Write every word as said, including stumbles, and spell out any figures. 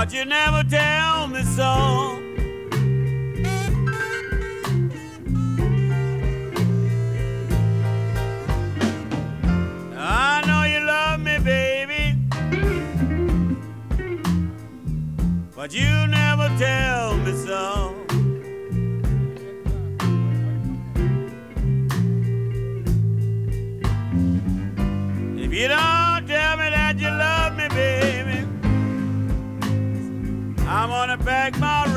but you never tell me so. I know you love me, baby, but you never tell me so. If you don't tell me that you love me, baby, I'm gonna pack my